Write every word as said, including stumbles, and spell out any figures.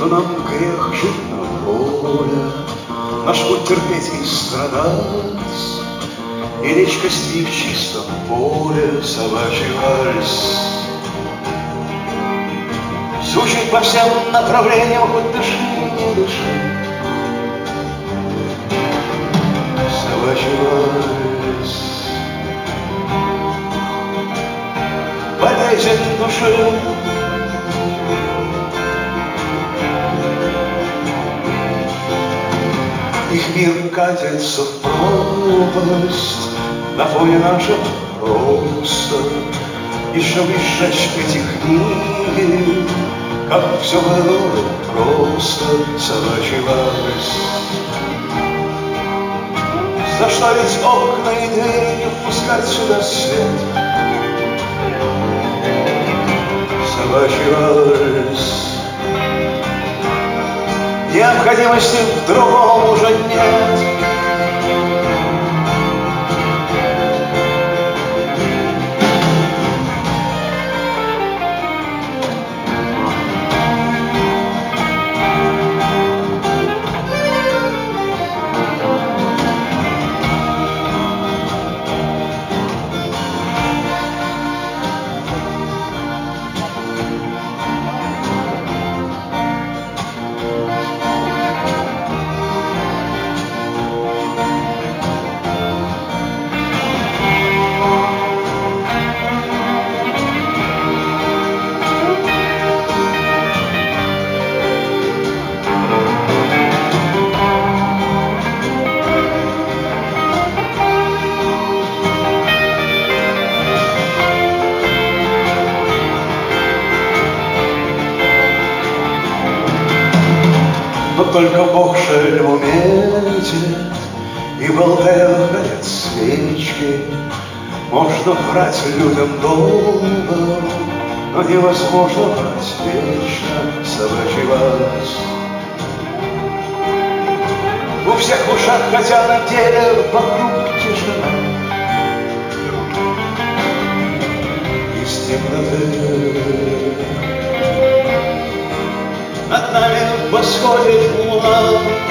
что нам грех жить на воле, наш путь терпеть и страдать, и речка стих в чистом поле, собачий вальс. Звучит по всем направлениям, хоть дыши, не дыши. Собачий вальс. Болезнь души. Их мир катится в пропасть на фоне нашего роста. И чтобы сжечь эти книги, как все было просто, собачий вальс. Зашталить окна и двери, не впускать сюда свет. Собачий вальс. Необходимости в другом уже нет. Но только Бог шель в умете, и в алтарях горят свечки. Можно врать людям долго, но невозможно врать вечно. Собачий вальс. У всех в ушах, хотя на деле вокруг тишина. Из темноты над нами восходит луна.